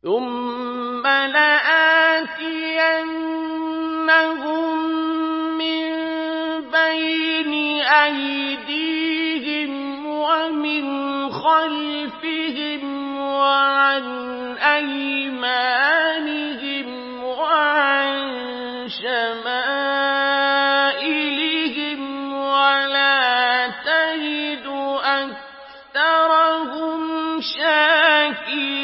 ثُمَّ لَآتِيَنَّهُم مِّن بَيْنِ أَيْدِيهِمْ وَمِنْ خَلْفِهِمْ وَعَنْ أَيْمَانِهِمْ وَعَن شَمَائِلِهِمْ وَلَا تَجِدُ أَكْثَرَهُمْ شَاكِرِينَ